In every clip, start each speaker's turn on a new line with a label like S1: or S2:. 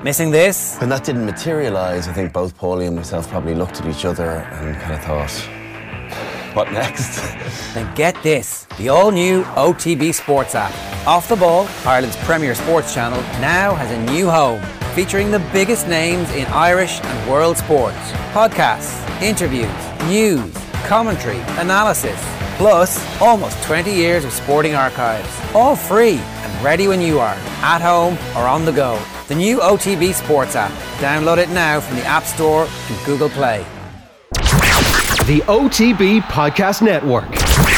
S1: Missing this?
S2: When that didn't materialise, I think both Paulie and myself probably looked at each other and kind of thought, what next?
S1: Then get this, the all-new OTB Sports app. Off the Ball, Ireland's premier sports channel, now has a new home, featuring the biggest names in Irish and world sports. Podcasts, interviews, news, commentary, analysis, plus almost 20 years of sporting archives. All free and ready when you are, at home or on the go. The new OTB Sports app. Download it now from the App Store and Google Play.
S3: The OTB Podcast Network.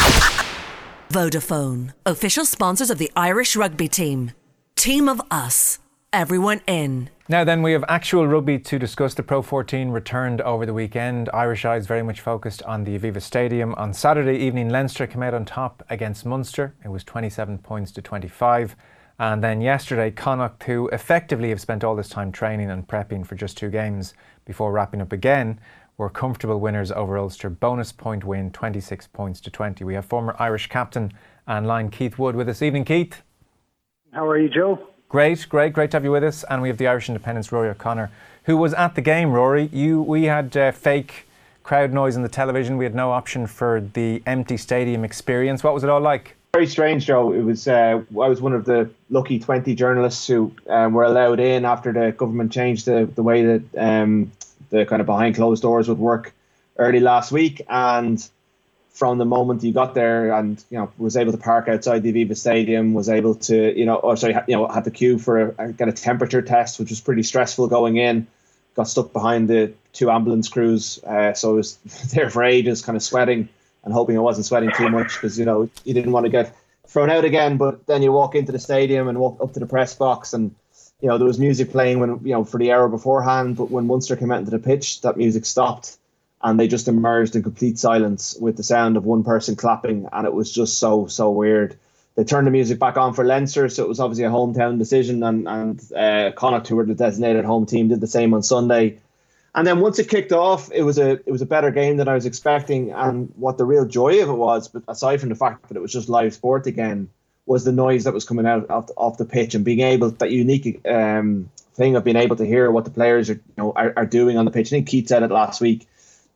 S4: Vodafone, official sponsors of the Irish rugby team. Team of us. Everyone in.
S5: Now then, we have actual rugby to discuss. The Pro 14 returned over the weekend. Irish eyes very much focused on the Aviva Stadium. On Saturday evening, Leinster came out on top against Munster. It was 27 points to 25. And then yesterday, Connacht, who effectively have spent all this time training and prepping for just 2 games before wrapping up again, were comfortable winners over Ulster. Bonus point win, 26 points to 20. We have former Irish captain and line Keith Wood with us. Evening, Keith.
S6: How are you, Joe?
S5: Great to have you with us. And we have the Irish Independent's Rory O'Connor, who was at the game. Rory, we had fake crowd noise on the television. We had no option for the empty stadium experience. What was it all like?
S6: Very strange, Joe. It was. I was one of the lucky 20 journalists who were allowed in after the government changed the way that the kind of behind closed doors would work early last week. And from the moment you got there and was able to park outside the Aviva Stadium, was able to had the queue for get a temperature test, which was pretty stressful going in. Got stuck behind the 2 ambulance crews, so I was there for ages, kind of sweating and hoping I wasn't sweating too much because, you didn't want to get thrown out again. But then you walk into the stadium and walk up to the press box and, there was music playing when, for the hour beforehand. But when Munster came out into the pitch, that music stopped and they just emerged in complete silence with the sound of one person clapping. And it was just so weird. They turned the music back on for Leinster, so it was obviously a hometown decision. And Connacht, who were the designated home team, did the same on Sunday. And then once it kicked off, it was a better game than I was expecting. And what the real joy of it was, but aside from the fact that it was just live sport again, was the noise that was coming out off the pitch and being able, that unique thing of being able to hear what the players are doing on the pitch. I think Keith said it last week.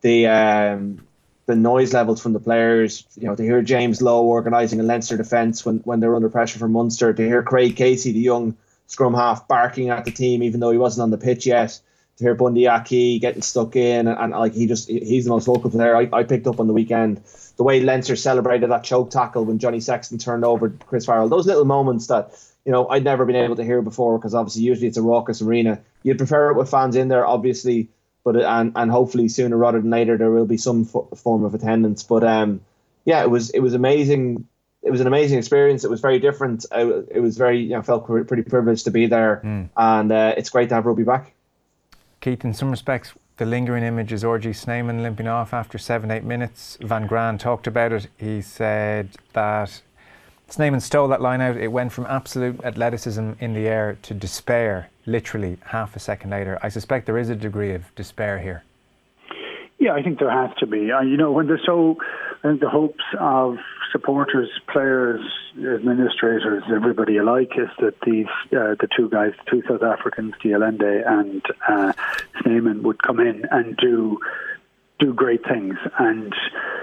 S6: The noise levels from the players, to hear James Lowe organising a Leinster defence when they're under pressure from Munster, to hear Craig Casey, the young scrum half, barking at the team even though he wasn't on the pitch yet. To hear Bundy Aki getting stuck in and he's the most vocal player. I picked up on the weekend the way Leinster celebrated that choke tackle when Johnny Sexton turned over Chris Farrell. Those little moments that I'd never been able to hear before, because obviously usually it's a raucous arena. You'd prefer it with fans in there, obviously, but and hopefully sooner rather than later there will be some form of attendance. But it was amazing. It was an amazing experience. It was very different. It was very felt pretty privileged to be there, and it's great to have rugby back.
S5: Keith, in some respects, the lingering image is RG Snyman limping off after 7-8 minutes. Van Graan talked about it. He said that Snyman stole that line out. It went from absolute athleticism in the air to despair, literally half a second later. I suspect there is a degree of despair here.
S7: Yeah, I think there has to be. When there's I think the hopes of supporters, players, administrators, everybody alike, is that these the 2 South Africans, de Allende and Snyman, would come in and do great things and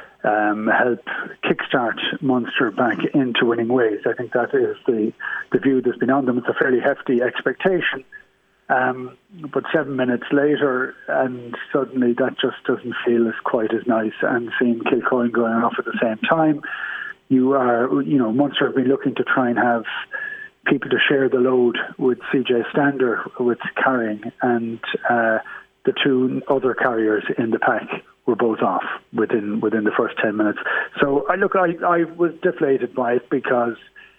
S7: help kickstart Munster back into winning ways. I think that is the view that's been on them. It's a fairly hefty expectation. But 7 minutes later, and suddenly that just doesn't feel quite as nice. And seeing Kilcoyne going off at the same time, Munster have been looking to try and have people to share the load with CJ Stander with carrying, and the 2 other carriers in the pack were both off within the first 10 minutes. So I was deflated by it because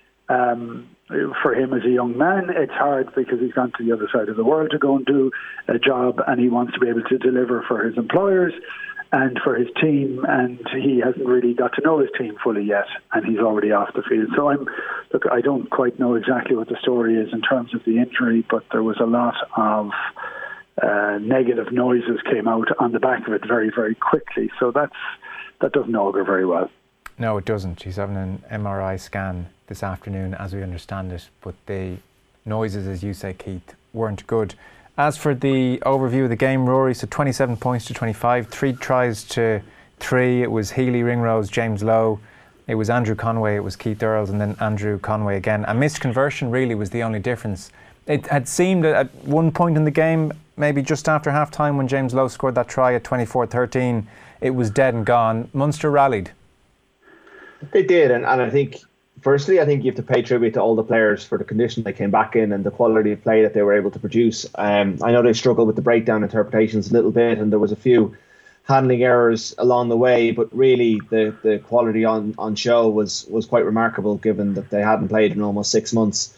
S7: for him as a young man, it's hard because he's gone to the other side of the world to go and do a job, and he wants to be able to deliver for his employers and for his team, and he hasn't really got to know his team fully yet, and he's already off the field. So I don't quite know exactly what the story is in terms of the injury, but there was a lot of negative noises came out on the back of it very, very quickly. So that doesn't augur very well.
S5: No, it doesn't. He's having an MRI scan this afternoon, as we understand it, but the noises, as you say, Keith, weren't good. As for the overview of the game, Rory, so 27 points to 25, 3 tries to 3. It was Healy, Ringrose, James Lowe. It was Andrew Conway, it was Keith Earls, and then Andrew Conway again. A missed conversion really was the only difference. It had seemed at one point in the game, maybe just after half-time when James Lowe scored that try at 24-13, it was dead and gone. Munster rallied.
S6: They did, and I think, firstly, I think you have to pay tribute to all the players for the condition they came back in and the quality of play that they were able to produce. I know they struggled with the breakdown interpretations a little bit, and there was a few handling errors along the way, but really the quality on show was quite remarkable, given that they hadn't played in almost 6 months.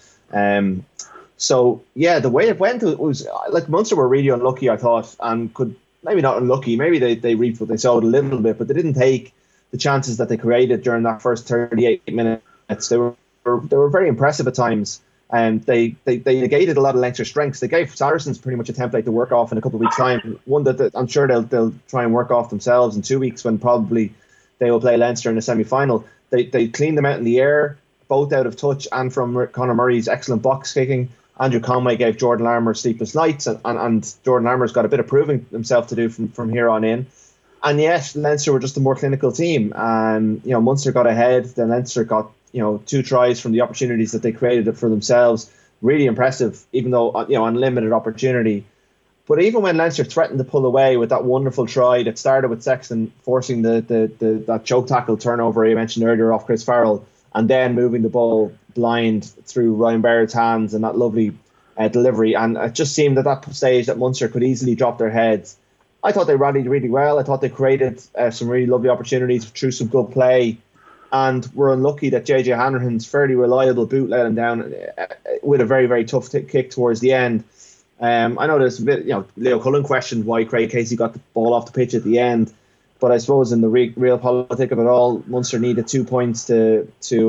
S6: So yeah, the way it went, it was like Munster were really unlucky, I thought, and could, maybe not unlucky, maybe they reaped what they sowed a little bit, but they didn't take the chances that they created during that first 38 minutes. They were very impressive at times, and they negated a lot of Leinster strengths. They gave Saracens pretty much a template to work off in a couple of weeks' time. One that I'm sure they'll try and work off themselves in 2 weeks, when probably they will play Leinster in the semi-final. They cleaned them out in the air, both out of touch and from Conor Murray's excellent box kicking. Andrew Conway gave Jordan Larmour sleepless nights, and Jordan Larmour's got a bit of proving himself to do from here on in. And yes, Leinster were just a more clinical team, and Munster got ahead. Then Leinster got 2 tries from the opportunities that they created for themselves. Really impressive, even though unlimited opportunity. But even when Leinster threatened to pull away with that wonderful try that started with Sexton forcing that choke tackle turnover you mentioned earlier off Chris Farrell, and then moving the ball blind through Ryan Baird's hands and that lovely delivery, and it just seemed at that stage that Munster could easily drop their heads. I thought they rallied really well. I thought they created some really lovely opportunities through some good play, and were unlucky that JJ Hanrahan's fairly reliable boot let him down with a very, very tough kick towards the end. I know there's a bit, Leo Cullen questioned why Craig Casey got the ball off the pitch at the end, but I suppose in the real politic of it all, Munster needed 2 points to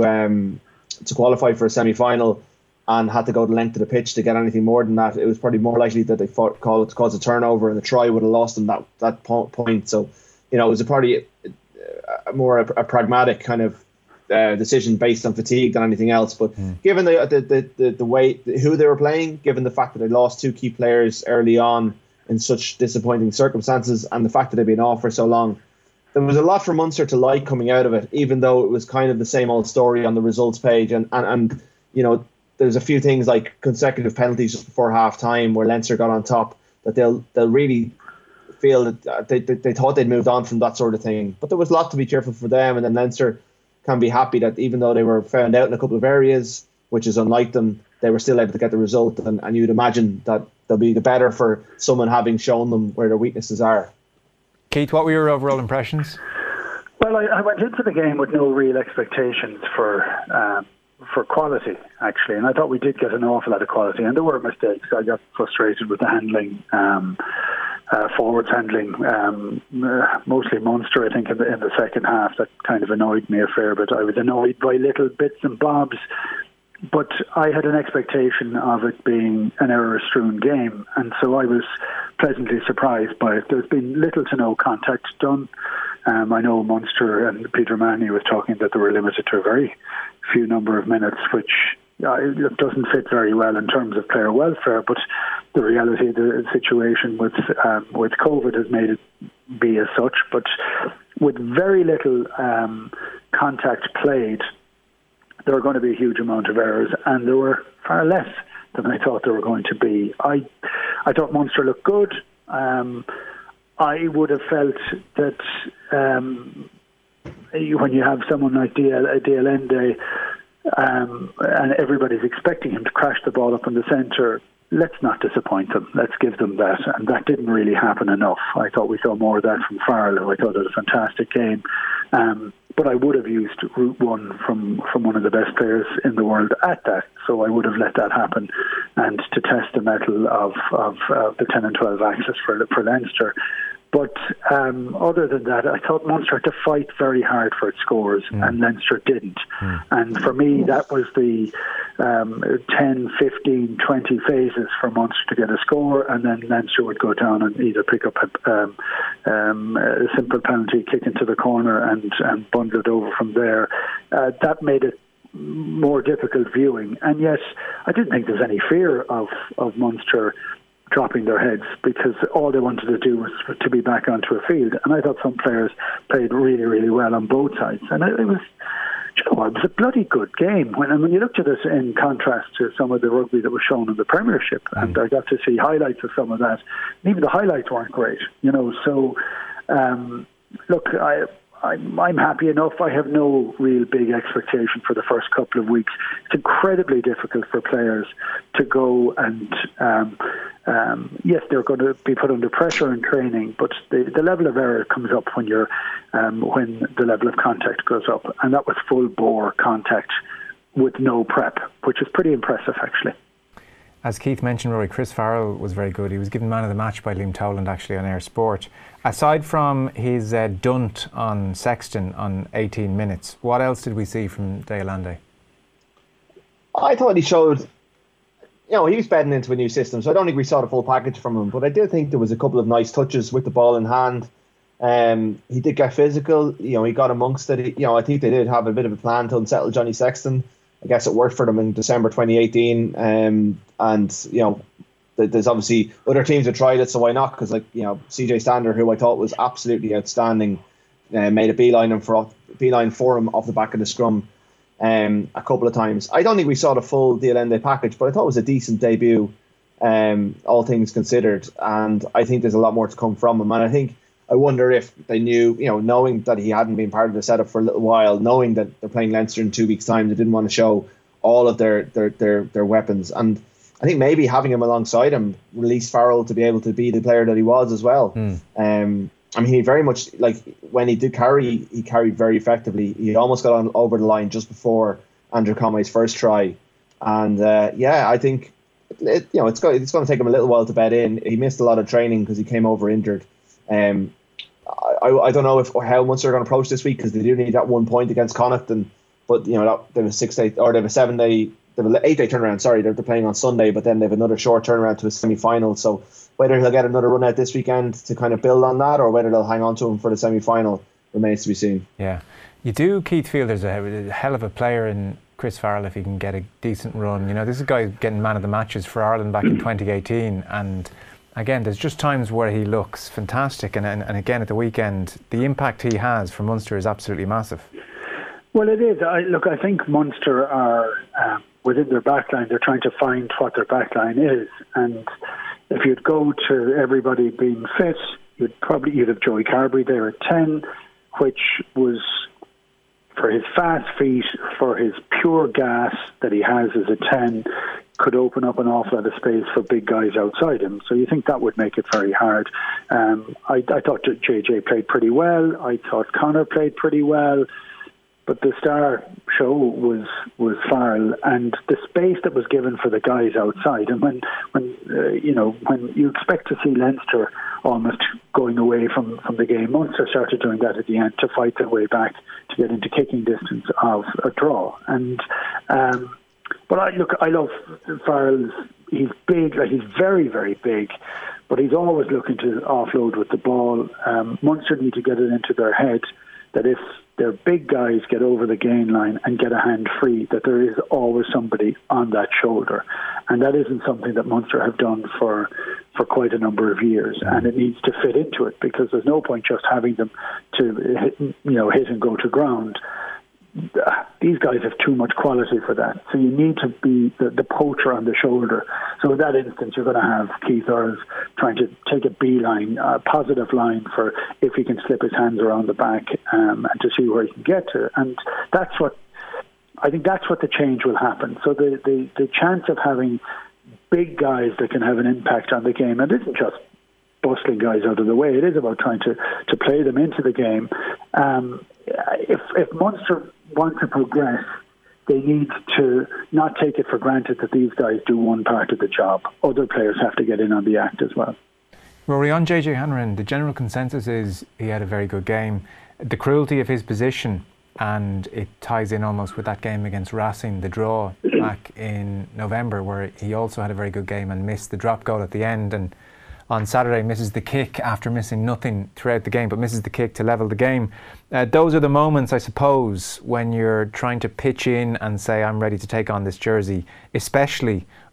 S6: qualify for a semi-final, and had to go the length of the pitch to get anything more than that. It was probably more likely that they caused a turnover, and the try would have lost them that point. So, it was probably more a pragmatic kind of decision based on fatigue than anything else. But given the way who they were playing, given the fact that they lost 2 key players early on in such disappointing circumstances, and the fact that they've been off for so long, there was a lot for Munster to like coming out of it, even though it was kind of the same old story on the results page. And there's a few things like consecutive penalties just before half time where Leinster got on top, that they'll really feel that they thought they'd moved on from that sort of thing. But there was a lot to be cheerful for them, and then Leinster can be happy that even though they were found out in a couple of areas, which is unlike them, they were still able to get the result. And you'd imagine that they'll be the better for someone having shown them where their weaknesses are.
S5: Keith, what were your overall impressions?
S7: Well, I went into the game with no real expectations for quality, actually, and I thought we did get an awful lot of quality, and there were mistakes. I got frustrated with the handling, forwards handling, mostly Munster, I think, in the second half. That kind of annoyed me a fair bit. I was annoyed by little bits and bobs, but I had an expectation of it being an error-strewn game, and so I was pleasantly surprised by it. There's been little to no contact done. I know Munster and Peter Manny was talking that they were limited to a very few number of minutes, which it doesn't fit very well in terms of player welfare, but the reality of the situation with COVID has made it be as such. But with very little contact played, there are going to be a huge amount of errors, and there were far less than I thought there were going to be. I thought Munster looked good. I would have felt that when you have someone like Dialende and everybody's expecting him to crash the ball up in the centre, let's not disappoint them. Let's give them that. And that didn't really happen enough. I thought we saw more of that from Farrell. I thought it was a fantastic game. But I would have used Route 1 from one of the best players in the world at that. So I would have let that happen, and to test the mettle of the 10 and 12 axis for Leinster. But other than that, I thought Munster had to fight very hard for its scores, and Leinster didn't. And for me, that was the 10, 15, 20 phases for Munster to get a score, and then Leinster would go down and either pick up a simple penalty, kick into the corner, and bundle it over from there. That made it more difficult viewing. And yet, I didn't think there was any fear of Munster dropping their heads because all they wanted to do was to be back onto a field. And I thought some players played really, really well on both sides. And it was, you know, it was a bloody good game. When you looked at it in contrast to some of the rugby that was shown in the Premiership, and I got to see highlights of some of that. And even the highlights weren't great, you know. So, look, I'm happy enough. I have no real big expectation for the first couple of weeks. It's incredibly difficult for players to go and, yes, they're going to be put under pressure in training, but the level of error comes up when when the level of contact goes up. And that was full bore contact with no prep, which is pretty impressive, actually.
S5: As Keith mentioned, Rory, Chris Farrell was very good. He was given man of the match by Liam Toland actually on Air Sport. Aside from his dunt on Sexton on 18 minutes, what else did we see from De Allende?
S6: I thought he showed, you know, he was bedding into a new system, so I don't think we saw the full package from him, but I did think there was a couple of nice touches with the ball in hand. He did get physical, you know, he got amongst it. You know, I think they did have a bit of a plan to unsettle Johnny Sexton. I guess it worked for them in December 2018, and you know, there's obviously other teams that tried it, so why not? Because, like, you know, CJ Stander, who I thought was absolutely outstanding, made a beeline for him off the back of the scrum a couple of times. I don't think we saw the full De Allende package, but I thought it was a decent debut, all things considered, and I think there's a lot more to come from him. And I wonder if they knew, you know, knowing that he hadn't been part of the setup for a little while, knowing that they're playing Leinster in 2 weeks' time, they didn't want to show all of their weapons. And I think maybe having him alongside him released Farrell to be able to be the player that he was as well. I mean, he very much, like, when he did carry, he carried very effectively. He almost got over the line just before Andrew Conway's first try. And I think it's going to take him a little while to bed in. He missed a lot of training because he came over injured. I don't know how Munster are going to approach this week, because they do need that 1 point against Connacht, but you know, they have a 6-day, or they have a 7-day, they have an 8-day turnaround. Sorry, they're playing on Sunday, but then they have another short turnaround to a semi-final. So whether he'll get another run out this weekend to kind of build on that, or whether they'll hang on to him for the semi-final, remains to be seen. Yeah,
S5: you do, Keith, feel there's a hell of a player in Chris Farrell if he can get a decent run. You know, this is a guy getting man of the matches for Ireland back in 2018, and again, there's just times where he looks fantastic, and again at the weekend, the impact he has for Munster is absolutely massive.
S7: Well, it is. I think Munster are within their backline. They're trying to find what their backline is, and if you'd go to everybody being fit, you'd have Joey Carberry there at 10, which was, for his fast feet, for his pure gas that he has as a 10, could open up an awful lot of space for big guys outside him. So you think that would make it very hard. I thought JJ played pretty well. I thought Connor played pretty well. But the star show was Farrell, and the space that was given for the guys outside. And when you expect to see Leinster almost going away from the game, Munster started doing that at the end to fight their way back to get into kicking distance of a draw. And but I love Farrell. He's big, like, he's very, very big, but he's always looking to offload with the ball. Munster need to get it into their head that if their big guys get over the gain line and get a hand free, that there is always somebody on that shoulder. And that isn't something that Munster have done for quite a number of years. And it needs to fit into it, because there's no point just having them to hit and go to ground. These guys have too much quality for that. So you need to be the poacher on the shoulder. So in that instance, you're going to have Keith Earls trying to take a beeline, a positive line for if he can slip his hands around the back and to see where he can get to. And that's what the change will happen. So the chance of having big guys that can have an impact on the game, and it isn't just bustling guys out of the way, it is about trying to play them into the game. If Munster want to progress, they need to not take it for granted that these guys do one part of the job. Other players have to get in on the act as well.
S5: Rory, on JJ Hanrahan, the general consensus is he had a very good game. The cruelty of his position, and it ties in almost with that game against Racing, the draw back in November, where he also had a very good game and missed the drop goal at the end, and on Saturday misses the kick after missing nothing throughout the game, but misses the kick to level the game. Those are the moments, I suppose, when you're trying to pitch in and say, I'm ready to take on this jersey, especially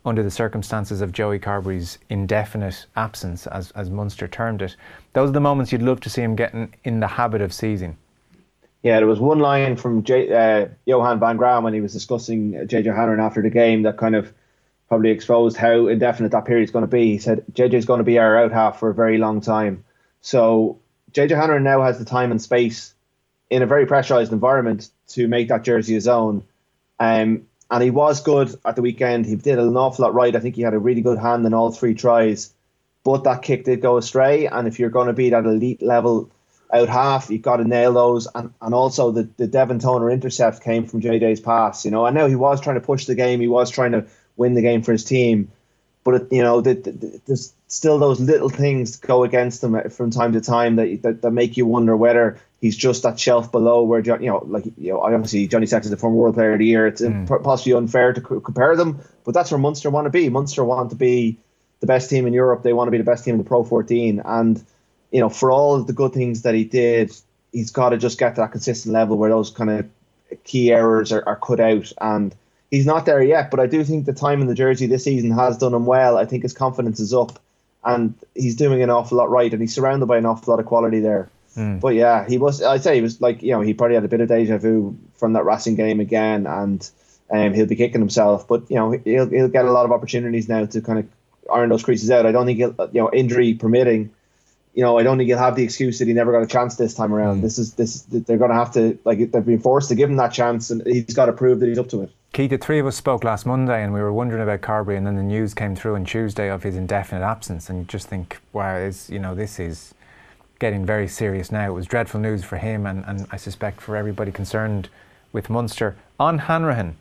S5: under the circumstances of Joey Carbery's indefinite absence, as Munster termed it. Those are the moments you'd love to see him getting in the habit of seizing.
S6: Yeah, there was one line from Johan van Graan when he was discussing JJ Hanrahan after the game that kind of probably exposed how indefinite that period is going to be. He said, JJ's going to be our out half for a very long time. So JJ Hanrahan now has the time and space in a very pressurised environment to make that jersey his own. And he was good at the weekend. He did an awful lot right. I think he had a really good hand in all 3 tries. But that kick did go astray. And if you're going to be that elite level out half, you've got to nail those. And also the Devon Toner intercept came from JJ's pass. You know, I know he was trying to push the game. He was trying to win the game for his team. But, there's still those little things go against him from time to time that make you wonder whether he's just that shelf below where, obviously Johnny Sexton's the former World Player of the Year. It's possibly unfair to compare them, but that's where Munster want to be. Munster want to be the best team in Europe. They want to be the best team in the Pro 14. And, for all of the good things that he did, he's got to just get to that consistent level where those kind of key errors are cut out. And he's not there yet, but I do think the time in the jersey this season has done him well. I think his confidence is up and he's doing an awful lot right, and he's surrounded by an awful lot of quality there. But yeah, he was like, he probably had a bit of deja vu from that Racing game again, and he'll be kicking himself. But, he'll get a lot of opportunities now to kind of iron those creases out. I don't think he'll, injury permitting, I don't think he'll have the excuse that he never got a chance this time around. They're going to have to, they've been forced to give him that chance, and he's got to prove that he's up to it.
S5: Keith, the 3 of us spoke last Monday and we were wondering about Carbery, and then the news came through on Tuesday of his indefinite absence, and you just think, wow, this is getting very serious now. It was dreadful news for him and I suspect for everybody concerned with Munster. On Hanrahan,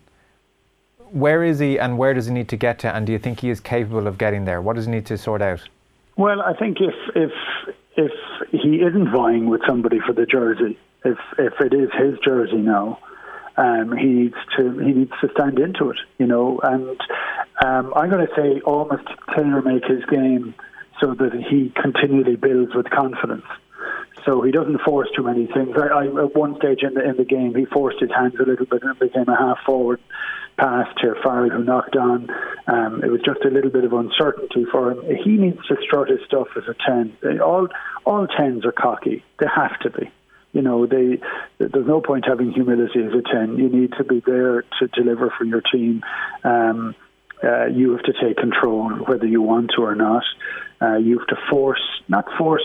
S5: where is he and where does he need to get to, and do you think he is capable of getting there? What does he need to sort out?
S7: Well, I think if he isn't vying with somebody for the jersey, if it is his jersey now, he needs to stand into it, and I'm going to say almost tailor make his game so that he continually builds with confidence. So he doesn't force too many things. At one stage in the game, he forced his hands a little bit and it became a half forward pass to Farrell, who knocked on. It was just a little bit of uncertainty for him. He needs to strut his stuff as a 10. All 10s are cocky. They have to be. There's no point having humility as a 10. You need to be there to deliver for your team. You have to take control whether you want to or not. You have to not force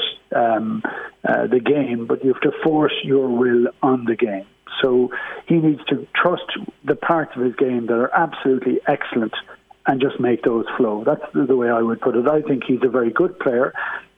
S7: the game, but you have to force your will on the game. So he needs to trust the parts of his game that are absolutely excellent and just make those flow. That's the way I would put it. I think he's a very good player.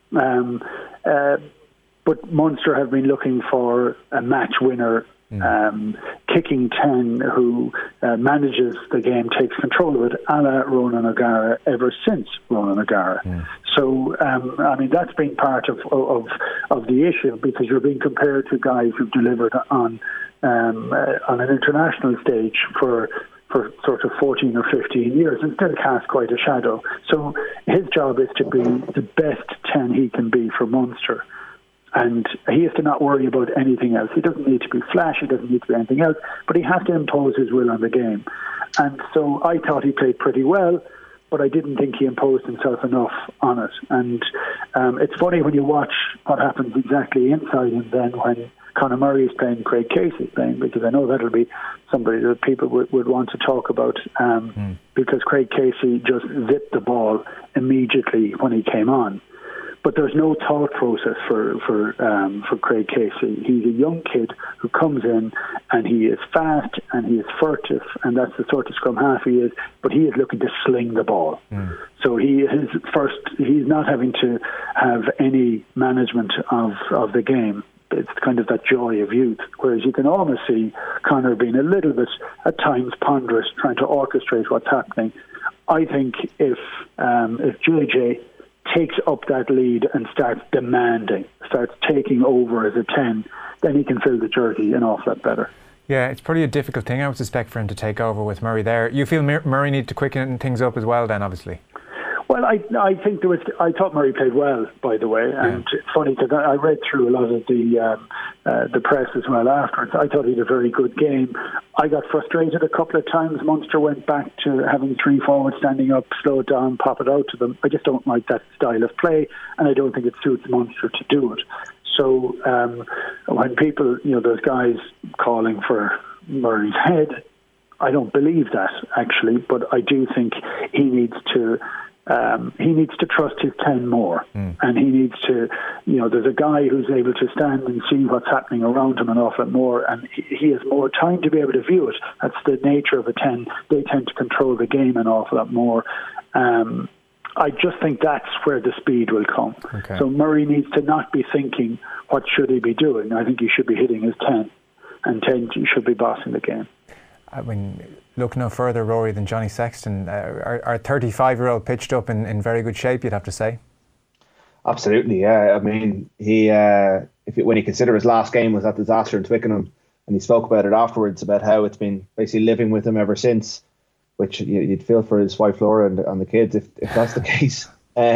S7: But Munster have been looking for a match winner, kicking 10 who manages the game, takes control of it, a la Ronan O'Gara ever since Ronan O'Gara. So, that's been part of the issue, because you're being compared to guys who've delivered on an international stage for sort of 14 or 15 years and still cast quite a shadow. So his job is to be the best 10 he can be for Munster. And he has to not worry about anything else. He doesn't need to be flash, he doesn't need to be anything else, but he has to impose his will on the game. And so I thought he played pretty well, but I didn't think he imposed himself enough on it. And it's funny when you watch what happens exactly inside him then when Conor Murray is playing, Craig Casey is playing, because I know that'll be somebody that people would want to talk about, because Craig Casey just zipped the ball immediately when he came on. But there's no thought process for Craig Casey. He's a young kid who comes in and he is fast and he is furtive, and that's the sort of scrum half he is. But he is looking to sling the ball. So he's not having to have any management of the game. It's kind of that joy of youth. Whereas you can almost see Conor being a little bit at times ponderous, trying to orchestrate what's happening. I think if JJ takes up that lead and starts demanding, starts taking over as a 10, then he can fill the jersey an awful lot better.
S5: Yeah, it's pretty a difficult thing, I would suspect, for him to take over with Murray there. You feel Murray need to quicken things up as well then, obviously?
S7: Well, I think I thought Murray played well, by the way, and it's funny because I read through a lot of the press as well afterwards. I thought he had a very good game. I got frustrated a couple of times. Munster went back to having 3 forwards standing up, slow it down, pop it out to them. I just don't like that style of play, and I don't think it suits Munster to do it. So when people, those guys calling for Murray's head, I don't believe that, actually, but I do think he needs to trust his 10 more. And he needs to, there's a guy who's able to stand and see what's happening around him an awful lot more, and he has more time to be able to view it. That's the nature of a 10. They tend to control the game an awful lot more. I just think that's where the speed will come. Okay. So Murray needs to not be thinking, what should he be doing? I think he should be hitting his 10, and 10 should be bossing the game.
S5: I mean, look no further, Rory, than Johnny Sexton. Our 35-year-old pitched up in very good shape, you'd have to say.
S6: Absolutely, yeah. I mean, when you consider his last game was that disaster in Twickenham, and he spoke about it afterwards, about how it's been basically living with him ever since, which you'd feel for his wife Laura and the kids if that's the case.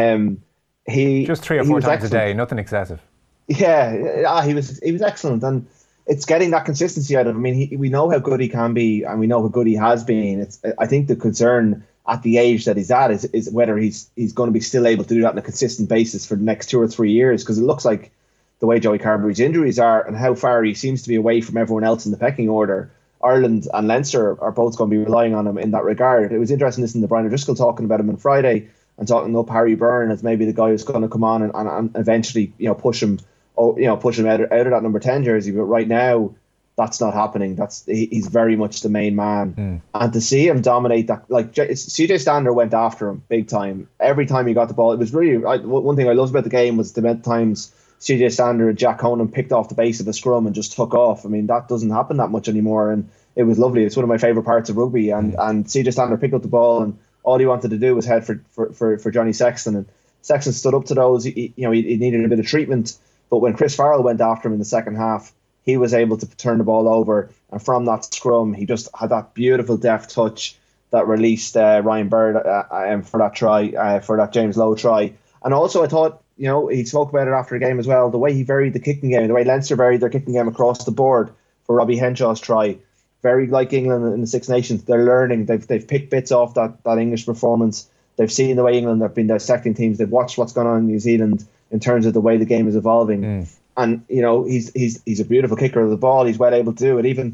S6: He
S5: just 3 or 4 times
S6: excellent.
S5: A day, nothing excessive.
S6: Yeah, he was excellent, and it's getting that consistency out of him. I mean, we know how good he can be, and we know how good he has been. I think the concern at the age that he's at is whether he's going to be still able to do that on a consistent basis for the next 2 or 3 years, because it looks like the way Joey Carbery's injuries are and how far he seems to be away from everyone else in the pecking order, Ireland and Leinster are both going to be relying on him in that regard. It was interesting listening to Brian O'Driscoll talking about him on Friday and talking up Harry Byrne as maybe the guy who's going to come on and eventually push him out of that number 10 jersey. But right now, that's not happening. He's very much the main man, and to see him dominate that, like CJ Stander went after him big time every time he got the ball. It was really one thing I loved about the game was the amount of times CJ Stander and Jack Conan picked off the base of a scrum and just took off. I mean, that doesn't happen that much anymore, and it was lovely. It's one of my favourite parts of rugby, and CJ Stander picked up the ball, and all he wanted to do was head for Johnny Sexton, and Sexton stood up to those. He needed a bit of treatment, but when Chris Farrell went after him in the second half, he was able to turn the ball over, and from that scrum, he just had that beautiful deft touch that released Ryan Bird for that try, for that James Lowe try. And also, I thought, he spoke about it after the game as well, the way he varied the kicking game, the way Leinster varied their kicking game across the board for Robbie Henshaw's try. Very like England in the Six Nations, they're learning. They've picked bits off that English performance. They've seen the way England have been dissecting teams. They've watched what's going on in New Zealand in terms of the way the game is evolving. And he's a beautiful kicker of the ball. He's well able to do it. Even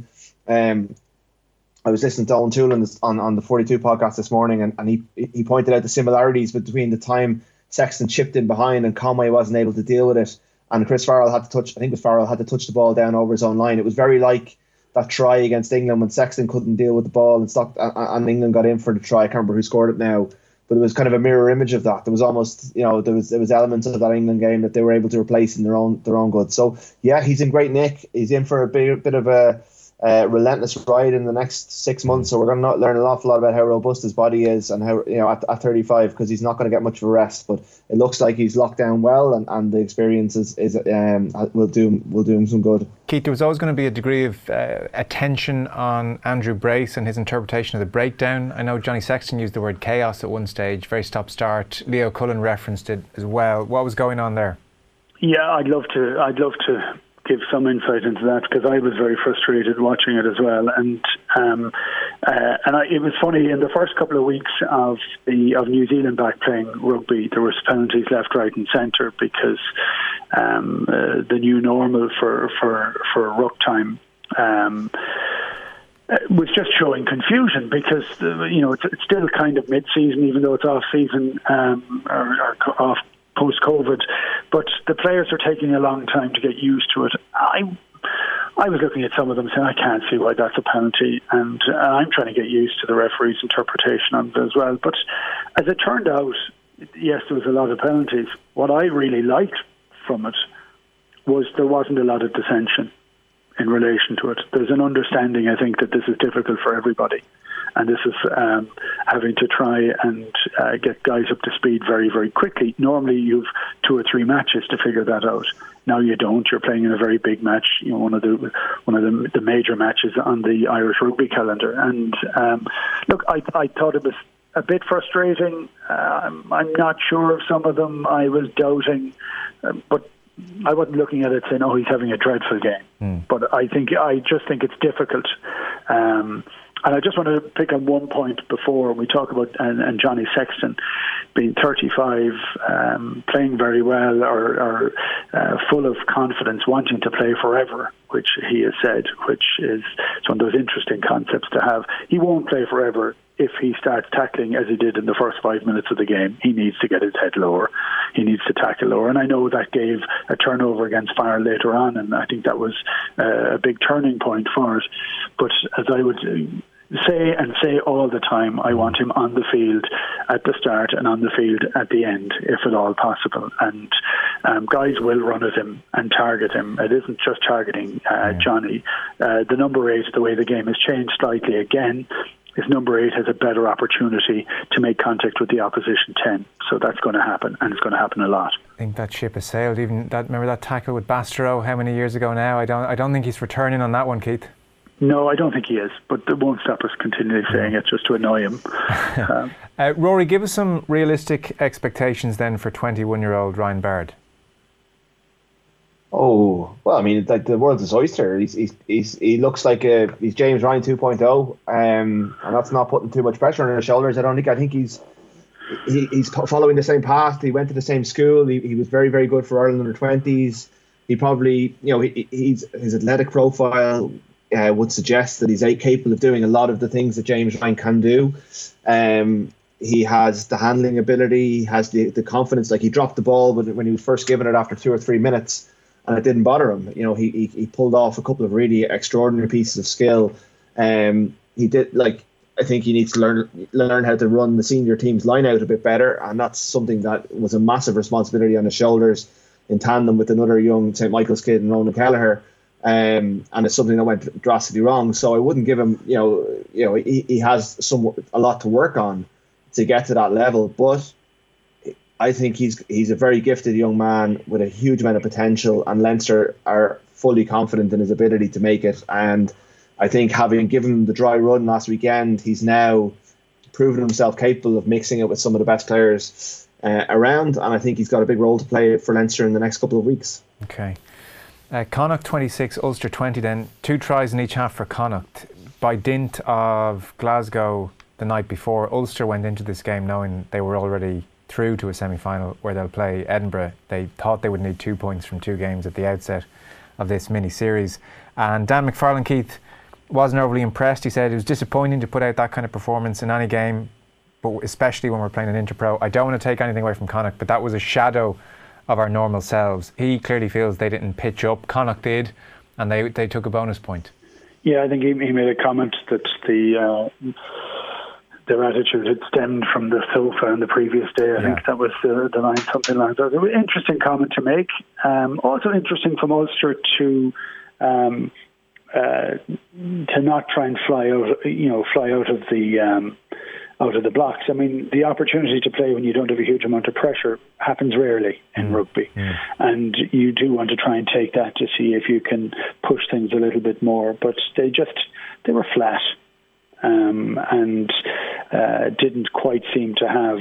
S6: I was listening to Owen Toolan on the 42 podcast this morning, and he pointed out the similarities between the time Sexton chipped in behind and Conway wasn't able to deal with it, and Chris Farrell had to touch. I think it was Farrell had to touch the ball down over his own line. It was very like that try against England when Sexton couldn't deal with the ball and England got in for the try. I can't remember who scored it now, but it was kind of a mirror image of that. There was almost, there was elements of that England game that they were able to replace in their own good. So yeah, he's in great nick. He's in for a bit of a relentless ride in the next 6 months. So we're going to learn an awful lot about how robust his body is and how at 35, because he's not going to get much of a rest. But it looks like he's locked down well, and the experience will do him some good.
S5: Keith, there was always going to be a degree of attention on Andrew Brace and his interpretation of the breakdown. I know Johnny Sexton used the word chaos at one stage, very stop-start. Leo Cullen referenced it as well. What was going on there?
S7: Yeah, I'd love to give some insight into that, because I was very frustrated watching it as well. And it was funny, in the first couple of weeks of New Zealand back playing rugby, there was penalties left, right and centre, because the new normal for ruck time was just showing confusion, because it's still kind of mid-season, even though it's off-season or off post-COVID, but the players are taking a long time to get used to it. I was looking at some of them saying, I can't see why that's a penalty, and I'm trying to get used to the referee's interpretation of it as well. But as it turned out, yes, there was a lot of penalties. What I really liked from it was there wasn't a lot of dissension in relation to it. There's an understanding, I think, that this is difficult for everybody, and this is having to try and get guys up to speed very, very quickly. Normally you've 2 or 3 matches to figure that out. Now you don't. You're playing in a very big match, one of the major matches on the Irish rugby calendar. And look, I thought it was a bit frustrating. I'm not sure of some of them. I was doubting, but I wasn't looking at it saying, "Oh, he's having a dreadful game." But I just think it's difficult. And I just want to pick on one point before we talk about and Johnny Sexton being 35, playing very well, or full of confidence, wanting to play forever, which he has said, which is one of those interesting concepts to have. He won't play forever if he starts tackling as he did in the first 5 minutes of the game. He needs to get his head lower. He needs to tackle lower. And I know that gave a turnover against Fire later on, and I think that was a big turning point for it. But as I would say all the time, I want him on the field at the start and on the field at the end, if at all possible. And guys will run at him and target him. It isn't just targeting Johnny. The number 8, the way the game has changed slightly again, is number 8 has a better opportunity to make contact with the opposition 10. So that's going to happen, and it's going to happen a lot.
S5: I think that ship has sailed. Even that, remember that tackle with Bastereau how many years ago now? I don't think he's returning on that one, Keith.
S7: No, I don't think he is, but it won't stop us continually saying it just to annoy him.
S5: Rory, give us some realistic expectations then for 21-year-old Ryan Baird.
S6: Oh, well, I mean, like the world's his oyster. He looks like he's James Ryan 2.0, and that's not putting too much pressure on his shoulders. I think he's following the same path. He went to the same school. He was very, very good for Ireland under-20s. He probably, his athletic profile would suggest that he's capable of doing a lot of the things that James Ryan can do. He has the handling ability. He has the confidence. Like, he dropped the ball when he was first given it after 2 or 3 minutes, and it didn't bother him. He pulled off a couple of really extraordinary pieces of skill. He did, like, I think he needs to learn how to run the senior team's line out a bit better, and that's something that was a massive responsibility on his shoulders in tandem with another young St. Michael's kid, Ronan Kelleher. And it's something that went drastically wrong. So I wouldn't give him, he has a lot to work on to get to that level. But I think he's a very gifted young man with a huge amount of potential, and Leinster are fully confident in his ability to make it. And I think, having given him the dry run last weekend, he's now proven himself capable of mixing it with some of the best players around. And I think he's got a big role to play for Leinster in the next couple of weeks.
S5: Okay. Connacht 26, Ulster 20 then. 2 tries in each half for Connacht. By dint of Glasgow the night before, Ulster went into this game knowing they were already through to a semi-final where they'll play Edinburgh. They thought they would need 2 points from 2 games at the outset of this mini-series. And Dan McFarlane, Keith, wasn't overly impressed. He said it was disappointing to put out that kind of performance in any game, but especially when we're playing an Interpro. I don't want to take anything away from Connacht, but that was a shadow of our normal selves. He clearly feels they didn't pitch up. Connacht did, and they took a bonus point.
S7: Yeah, I think he made a comment that their attitude had stemmed from the sofa on the previous day. I think that was the line, something like that. It was an interesting comment to make. Also interesting from Ulster to not try and fly out of the blocks. I mean, the opportunity to play when you don't have a huge amount of pressure happens rarely in rugby. And you do want to try and take that to see if you can push things a little bit more. But they were flat and didn't quite seem to have...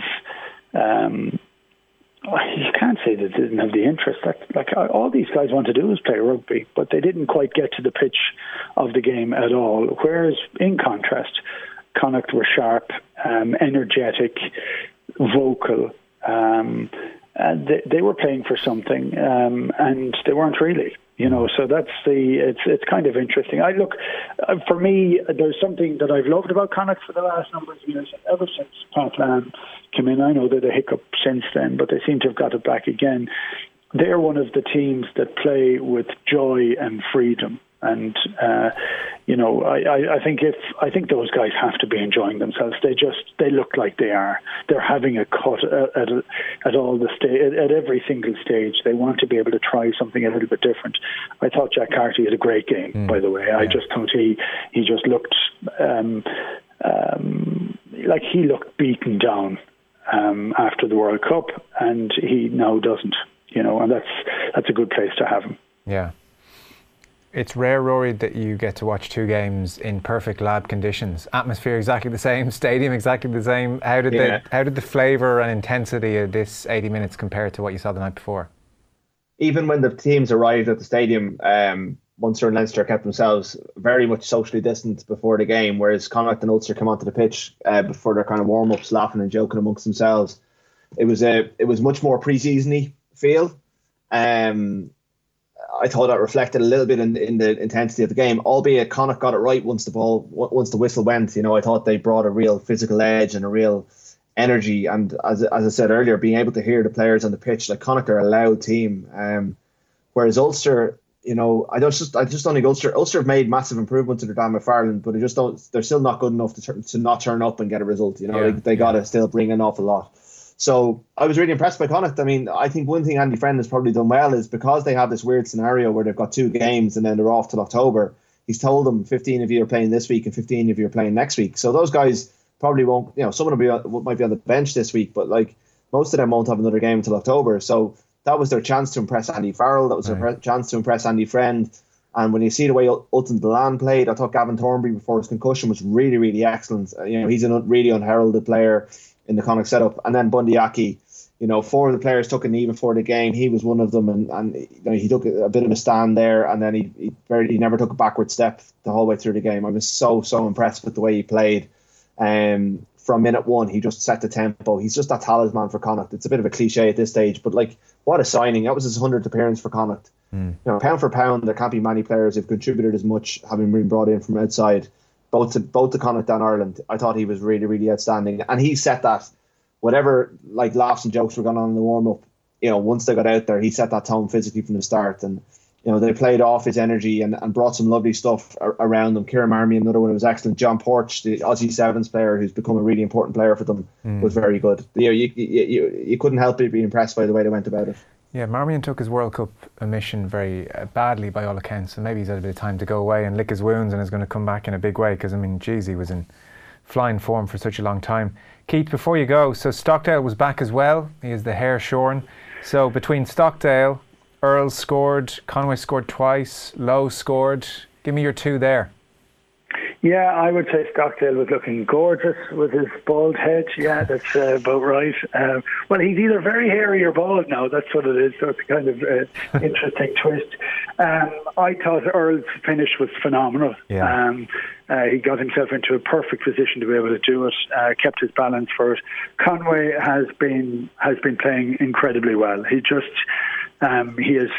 S7: you can't say that they didn't have the interest. Like all these guys want to do is play rugby, but they didn't quite get to the pitch of the game at all. Whereas, in contrast, Connacht were sharp, energetic, vocal. They were playing for something, and they weren't really. So that's it's kind of interesting. For me, there's something that I've loved about Connacht for the last number of years, ever since Pat Lam came in. I know there's a hiccup since then, but they seem to have got it back again. They're one of the teams that play with joy and freedom. And I think those guys have to be enjoying themselves. They look like they are. They're having a cut at all the at every single stage. They want to be able to try something a little bit different. I thought Jack Carty had a great game, by the way. I just thought he just looked like he looked beaten down after the World Cup, and he now doesn't. And that's a good place to have him.
S5: Yeah. It's rare, Rory, that you get to watch two games in perfect lab conditions. Atmosphere exactly the same, stadium exactly the same. How did the flavour and intensity of this 80 minutes compare to what you saw the night before?
S6: Even when the teams arrived at the stadium, Munster and Leinster kept themselves very much socially distant before the game, whereas Connacht and Ulster came onto the pitch before their kind of warm-ups, laughing and joking amongst themselves. It was much more pre-season-y feel. I thought that reflected a little bit in the intensity of the game, albeit Connacht got it right once the whistle went. I thought they brought a real physical edge and a real energy. And as I said earlier, being able to hear the players on the pitch, like Connacht are a loud team. Whereas Ulster, I just don't think Ulster have made massive improvements under Dan McFarland, but they're still not good enough to not turn up and get a result. They got to still bring an awful lot. So I was really impressed by Connacht. I mean, I think one thing Andy Friend has probably done well is because they have this weird scenario where they've got two games and then they're off till October. He's told them 15 of you are playing this week and 15 of you are playing next week. So those guys probably won't, some of them might be on the bench this week, but like most of them won't have another game until October. So that was their chance to impress Andy Farrell. That was their chance to impress Andy Friend. And when you see the way Ultan Dillane played, I thought Gavin Thornbury before his concussion was really, really excellent. He's a really unheralded player in the Connacht setup. And then Bundy Aki, four of the players took a knee before the game. He was one of them, and he took a bit of a stand there, and then he never took a backward step the whole way through the game. I was so impressed with the way he played. From minute one, he just set the tempo. He's just that talisman for Connacht. It's a bit of a cliche at this stage, but like, what a signing. That was his 100th appearance for Connacht. Pound for pound, there can't be many players who've contributed as much having been brought in from outside, both to Connacht and Ireland. I thought he was really, really outstanding. And he set that, whatever like laughs and jokes were going on in the warm-up, once they got out there, he set that tone physically from the start. And, they played off his energy and brought some lovely stuff around them. Kieran Marmion, another one who was excellent. John Porch, the Aussie Sevens player who's become a really important player for them, was very good. You couldn't help but be impressed by the way they went about it.
S5: Yeah, Marmion took his World Cup omission very badly by all accounts, so maybe he's had a bit of time to go away and lick his wounds and is going to come back in a big way, because he was in flying form for such a long time. Keith, before you go, so Stockdale was back as well. He is the hair shorn. So between Stockdale, Earls scored, Conway scored twice, Lowe scored. Give me your two there.
S7: Yeah, I would say Stockdale was looking gorgeous with his bald head. Yeah, that's about right. Well, he's either very hairy or bald now. That's what it is. So it's a kind of interesting twist. I thought Earl's finish was phenomenal. Yeah. He got himself into a perfect position to be able to do it. Kept his balance for it. Conway has been playing incredibly well. He just he is.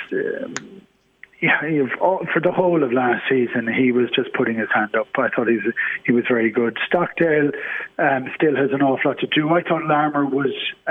S7: For the whole of last season, he was just putting his hand up. I thought he was very good. Stockdale still has an awful lot to do. I thought Larmour was,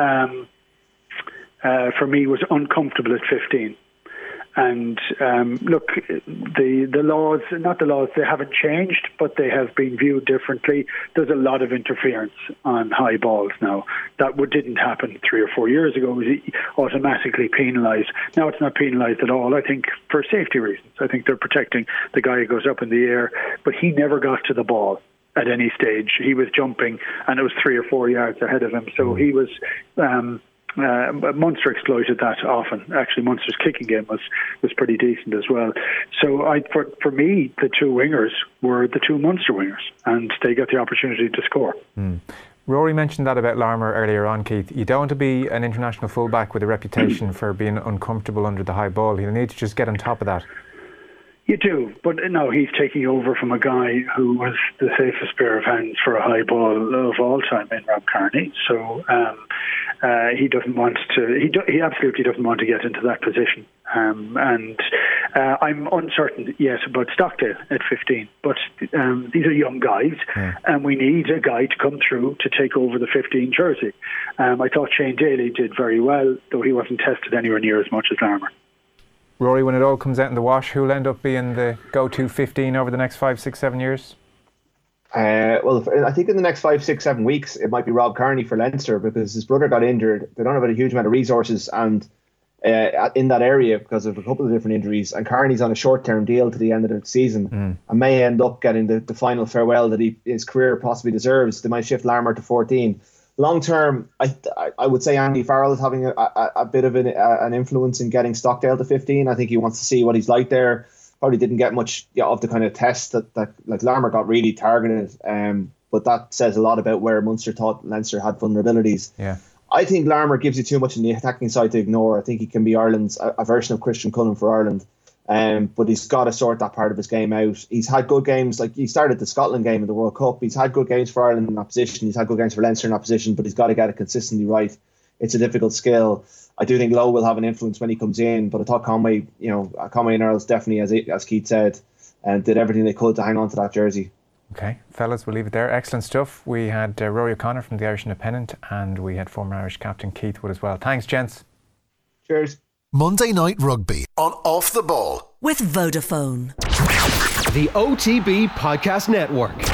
S7: for me, was uncomfortable at 15. And look, the laws, not the laws, they haven't changed, but they have been viewed differently. There's a lot of interference on high balls now. That didn't happen 3 or 4 years ago. It was automatically penalised. Now it's not penalised at all, I think, for safety reasons. I think they're protecting the guy who goes up in the air, but he never got to the ball at any stage. He was jumping, and it was 3 or 4 yards ahead of him. So he was... Munster exploited that often. Actually, Munster's kicking game was pretty decent as well. So for me, the two wingers were the two Munster wingers, and they got the opportunity to score.
S5: Rory mentioned that about Larmour earlier on, Keith. You don't want to be an international fullback with a reputation for being uncomfortable under the high ball. He'll need to just get on top of that.
S7: You do, but no, he's taking over from a guy who was the safest pair of hands for a high ball of all time in Rob Kearney. So he doesn't want to. He absolutely doesn't want to get into that position. And I'm uncertain yet about Stockdale at 15. But these are young guys, and we need a guy to come through to take over the 15 jersey. I thought Shane Daly did very well, though he wasn't tested anywhere near as much as Larmour.
S5: Rory, when it all comes out in the wash, who'll end up being the go-to 15 over the next 5, 6, 7 years?
S6: Well, I think in the next 5, 6, 7 weeks, it might be Rob Kearney for Leinster, because his brother got injured. They don't have a huge amount of resources and in that area because of a couple of different injuries. And Kearney's on a short-term deal to the end of the season and may end up getting the final farewell that his career possibly deserves. They might shift Larmour to 14. Long term, I would say Andy Farrell is having a bit of an influence in getting Stockdale to 15. I think he wants to see what he's like there. probably didn't get much of the kind of test that like Larmour got really targeted. But that says a lot about where Munster thought Leinster had vulnerabilities.
S5: Yeah.
S6: I think Larmour gives you too much in the attacking side to ignore. I think he can be Ireland's a version of Christian Cullen for Ireland. But he's got to sort that part of his game out. He's had good games, like he started the Scotland game in the World Cup. He's had good games for Ireland in opposition. He's had good games for Leinster in opposition, but he's got to get it consistently right. It's a difficult skill. I do think Lowe will have an influence when he comes in, but I thought Conway and Earls definitely, as Keith said, did everything they could to hang on to that jersey.
S5: Okay, fellas, we'll leave it there. Excellent stuff. We had Rory O'Connor from the Irish Independent, and we had former Irish captain Keith Wood as well. Thanks, gents.
S6: Cheers.
S8: Monday Night Rugby on Off the Ball
S4: with Vodafone.
S3: The OTB Podcast Network.